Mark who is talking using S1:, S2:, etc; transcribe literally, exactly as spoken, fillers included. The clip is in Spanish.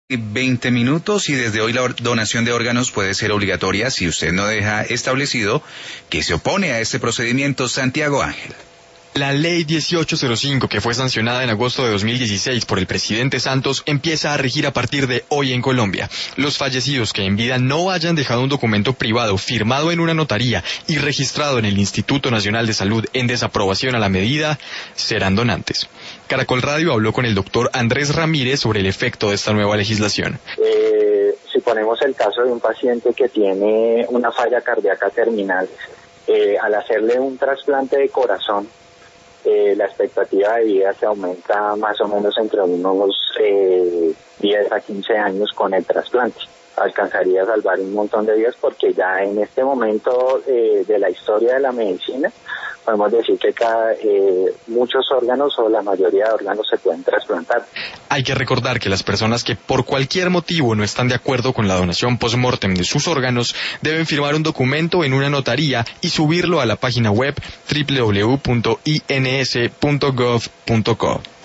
S1: veinte minutos y desde hoy la donación de órganos puede ser obligatoria si usted no deja establecido que se opone a este procedimiento. Santiago Ángel.
S2: La ley dieciocho cero cinco, que fue sancionada en agosto de dos mil dieciséis por el presidente Santos, empieza a regir a partir de hoy en Colombia. Los fallecidos que en vida no hayan dejado un documento privado firmado en una notaría y registrado en el Instituto Nacional de Salud en desaprobación a la medida, serán donantes. Caracol Radio habló con el doctor Andrés Ramírez sobre el efecto de esta nueva legislación.
S3: Eh, si ponemos el caso de un paciente que tiene una falla cardíaca terminal, eh, al hacerle un trasplante de corazón, Eh, la expectativa de vida se aumenta más o menos entre unos eh, diez a quince años con el trasplante. Alcanzaría a salvar un montón de vidas porque ya en este momento eh, de la historia de la medicina podemos decir que cada, eh, muchos órganos o la mayoría de órganos se pueden trasplantar.
S2: Hay que recordar que las personas que por cualquier motivo no están de acuerdo con la donación post-mortem de sus órganos deben firmar un documento en una notaría y subirlo a la página web doble u doble u doble u punto i n s punto gov punto co.